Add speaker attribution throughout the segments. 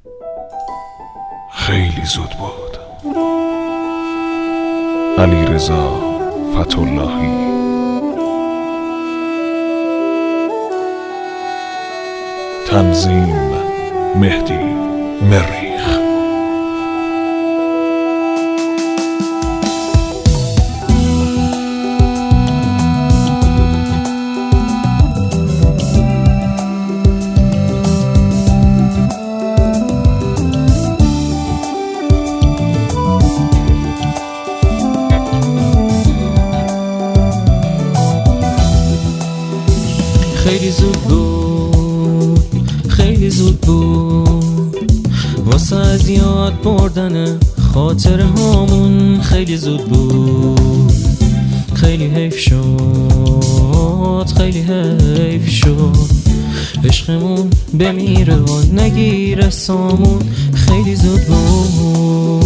Speaker 1: خیلی زود بود. علیرضا فتح‌اللهی. تنظیم مهدی مریخ.
Speaker 2: خیلی زود بود، خیلی زود بود واسه از یاد بردن خاطره هامون. خیلی زود بود، خیلی حیف شد، خیلی حیف شد عشقمون بمیره و نگیره سامون. خیلی زود بود.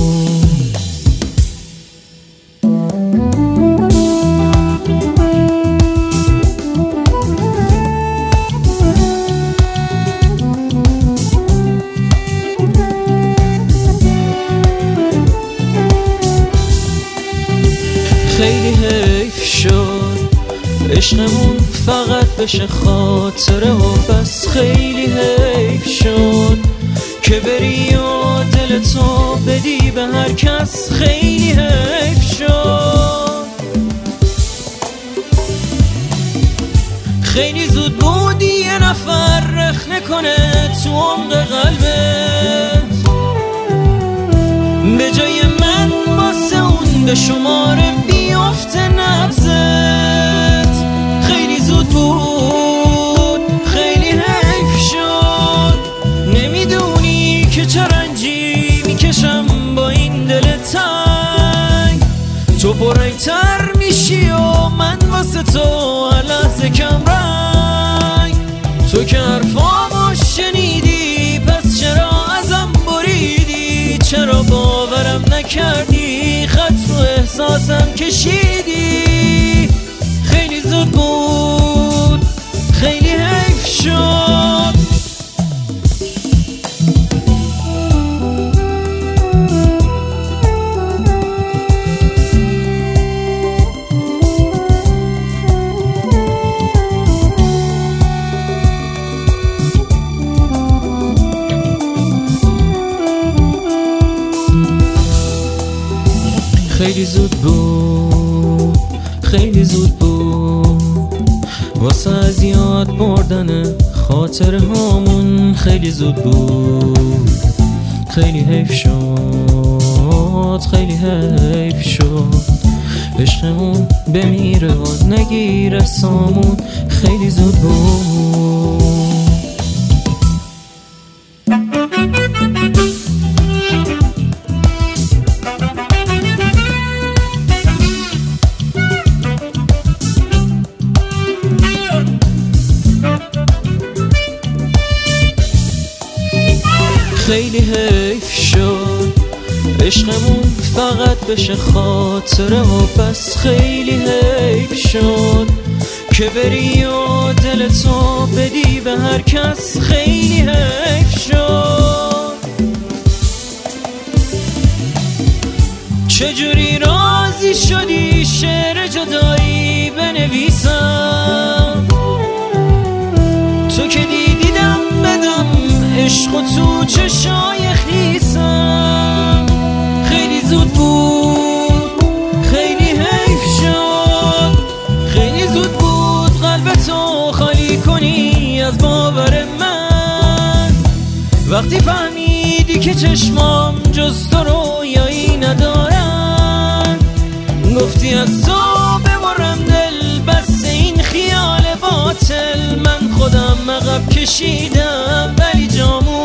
Speaker 2: خیلی حیف شد عشقمون فقط بشه خاطره و بس. خیلی حیف شد که بری و دلتو بدی به هر کس. خیلی حیف شد. خیلی زود بود یه نفر رخنه کنه تو عمق قلبت به جای من. واسه اون به شماره بیافته نبضت. خیلی زود بود، خیلی حیف شد. نمیدونی که چه رنجی میکشم با این دل تنگ. تو پرنگ‌تر میشی و من واسه تو هر لحظه کم رنگ. تو که حرفامو شنیدی پس چرا ازم بریدی؟ چرا باورم نکردی؟ خط رو احساسم کشیدی. خیلی زود بود، خیلی حیف شد. خیلی زود بود، خیلی زود بود واسه از یاد بردن خاطره هامون. خیلی زود بود، خیلی حیف شد، خیلی حیف شد عشقمون بمیره و نگیره سامون. خیلی زود بود. خیلی حیف شد عشقمون فقط بشه خاطره و بس. خیلی حیف شد که بری و دلتو بدی به هر کس. خیلی حیف شد. چجوری راضی شدی شعر جدایی بنویسم؟ تو که دیدم بدم عشق و تو چشای خیسم. خیلی زود بود، خیلی حیف شد. خیلی زود بود قلبتو خالی کنی از باور من. وقتی فهمیدی که چشمام جز تو رویایی ندارن. گفتی از تو ببرم دل بس این خیال باطل. من خودم عقب کشیدم ولی جامون